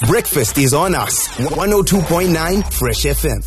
Breakfast is on us. 102.9 Fresh FM.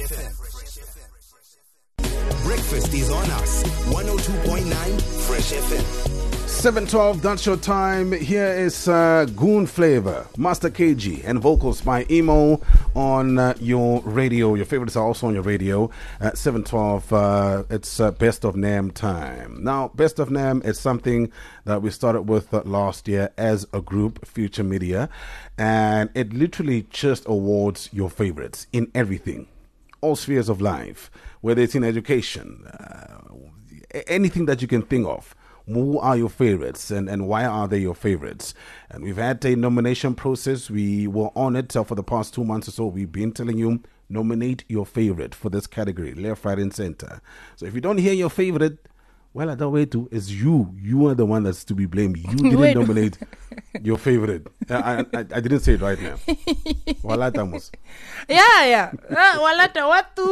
Breakfast is on us. 102.9 Fresh FM. 7:12, that's your time. Here is Goon Flavor, Master KG, and vocals by Emo on your radio. Your favorites are also on your radio. 7:12, it's Best of NAM time. Now, Best of NAM is something that we started with last year as a group, Future Media, and it literally just awards your favorites in everything, all spheres of life, whether it's in education, anything that you can think of. Who are your favorites and why are they your favorites? And we've had a nomination process. We were on it for the past 2 months or so. We've been telling you, nominate your favorite for this category, left, right, and center. So if you don't hear your favorite, well, the way to is you. You are the one that's to be blamed. You didn't nominate your favorite. I didn't say it right now. Walata mos. Yeah. Walata watu.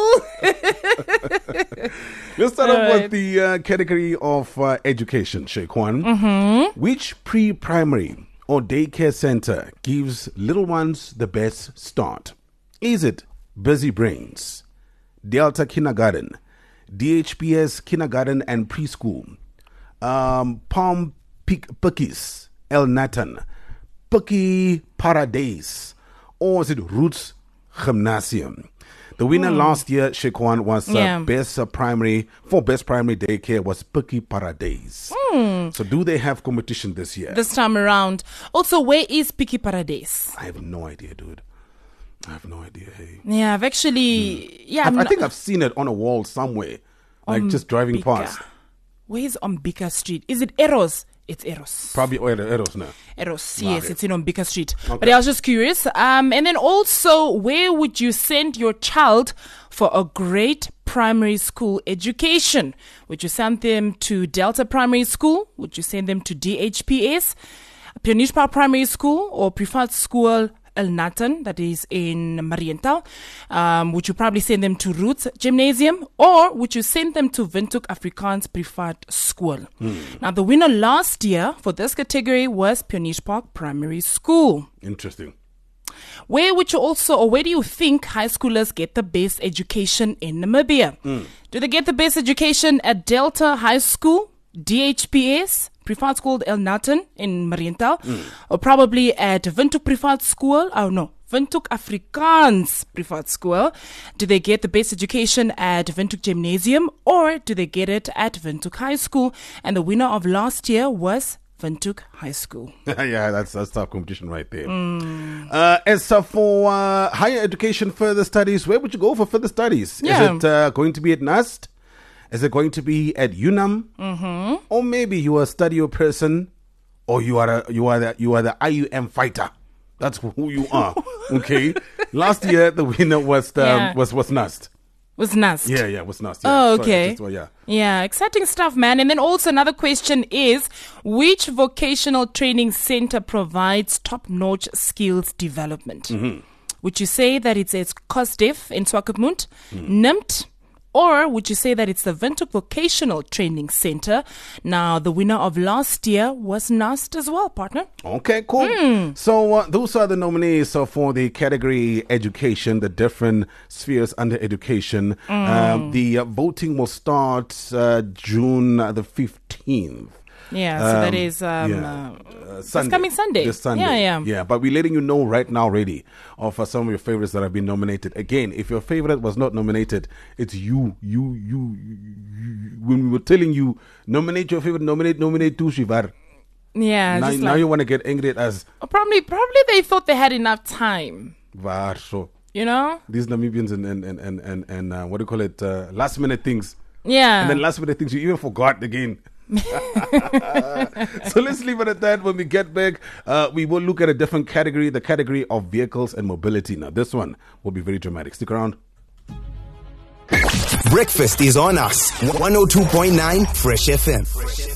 Let's start off with the category of education, Sheikh Wan. Mm-hmm. Which pre-primary or daycare center gives little ones the best start? Is it Busy Brains, Delta Kindergarten, DHPS Kindergarten and Preschool, Palm Pickies, El Natan, Pucky Paradise, or is it Roots Gymnasium? The winner last year, Shekwan, was best primary daycare was Pucky Paradise. So do they have competition this year? This time around. Also, where is Pucky Paradise? I have no idea, dude. I have no idea. Hey. Yeah, I've actually... I think I've seen it on a wall somewhere, like just driving past. Where is Umbika Street? Is it Eros? It's Eros. Probably Eros now. Eros, yes, it's in Umbika Street. Okay. But I was just curious. And then also, where would you send your child for a great primary school education? Would you send them to Delta Primary School? Would you send them to DHPS, Pionishpa Primary School, or Preferred School El Natan, that is in Mariental? Would you probably send them to Roots Gymnasium, or would you send them to Windhoek Afrikaans Preferred School? Now, the winner last year for this category was Pioneers Park Primary School. Interesting. Where would you also, or where do you think high schoolers get the best education in Namibia? Do they get the best education at Delta High School, DHPS, Preferred School El Natan in Mariental, or probably at Windhoek Preferred School? Oh no, Windhoek Afrikaans Preferred School. Do they get the best education at Windhoek Gymnasium, or do they get it at Windhoek High School? And the winner of last year was Windhoek High School. Yeah, that's tough competition right there. As for higher education, further studies, where would you go for further studies? Yeah. Is it going to be at NUST? Is it going to be at UNAM? Or maybe you are a studio person, or you are the IUM fighter. That's who you are. Okay. Last year the winner was NUST. Was NUST? Yeah, was NUST. Yeah. Oh, okay. Yeah, exciting stuff, man. And then also another question is, which vocational training center provides top-notch skills development? Would you say that it's COSDEF in Swakopmund, NIMT, or would you say that it's the Windhoek Vocational Training Center? Now, the winner of last year was NUST as well, partner. Okay, cool. So those are the nominees for the category education, the different spheres under education. The voting will start June the 15th. Yeah, so that is Sunday. Coming Sunday. This Sunday. Yeah. But we're letting you know right now already of some of your favorites that have been nominated. Again, if your favorite was not nominated, it's you. When we were telling you, nominate your favorite, nominate to Shivar. Yeah. Now you want to get angry at us. Probably they thought they had enough time. Varso. You know? These Namibians and what do you call it? Last minute things. Yeah. And then last minute things you even forgot again. So let's leave it at that. When we get back, we will look at a different category, the category of vehicles and mobility. Now this one will be very dramatic. Stick around. Breakfast is on us. 102.9 Fresh FM.